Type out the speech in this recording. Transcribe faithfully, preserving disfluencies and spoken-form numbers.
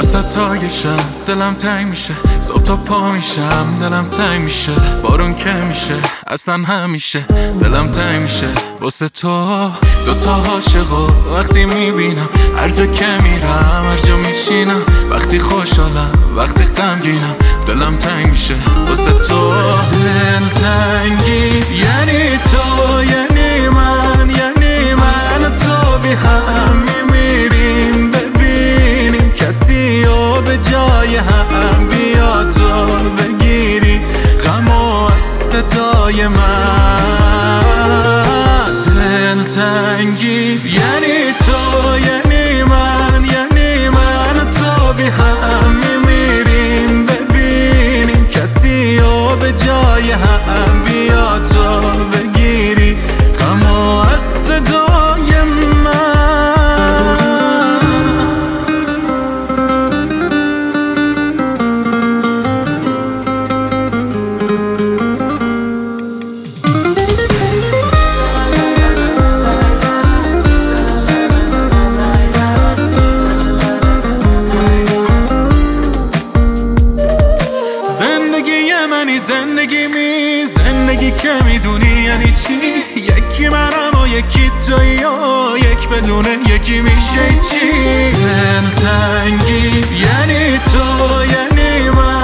وسط های شب دلم تنگ میشه، صبح تا پا میشم دلم تنگ میشه، بارون که میشه اصلا همیشه دلم تنگ میشه واسه تو. دوتا عاشقو وقتی میبینم، هر جا که میرم هر جا میشینم، وقتی خوشحالم وقتی غمگینم دلم تنگ میشه واسه تو. دل تنگی یعنی تو، یعنی من، یعنی من تو بی هم میمیریم، ببینیم کسی رو به جای هم، بیا تو بگیری غمو از صدای من. دل تنگی یعنی تو، یعنی من، یعنی من تو بی هم میمیریم، ببینیم کسی رو به جای هم، بیا تو بگیری غمو از صدای من. زندگی منی زندگی می، زندگی که میدونی یعنی چی، یکی منم و یکی تویی و یک بدونه یکی میشه چی. دل تنگی یعنی تو، یعنی من،